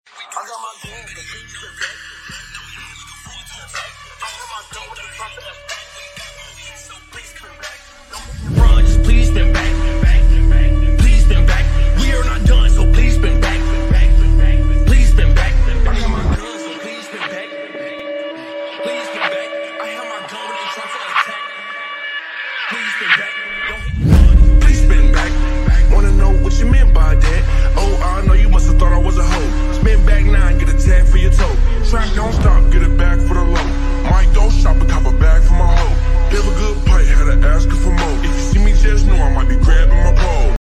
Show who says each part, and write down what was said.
Speaker 1: I got my goons, the beats, the back. I got my dough with the front of the back. So please come back. Run, just please spin back. Please spin back. We are not done, so please spin back. Please spin back. I got my guns, so please spin back. Please spin back. I have my gun when they try to attack. Please spin back. Please spin back. Wanna know what you meant by that? Oh, I know you must have thought I was a hoe. Spin back now and get a tag for your toe. Track don't stop, get it back for the low. Might go shop and cop a bag for my hoe. Live a good pipe, had to ask her for more. If you see me, just know I might be grabbing my pole.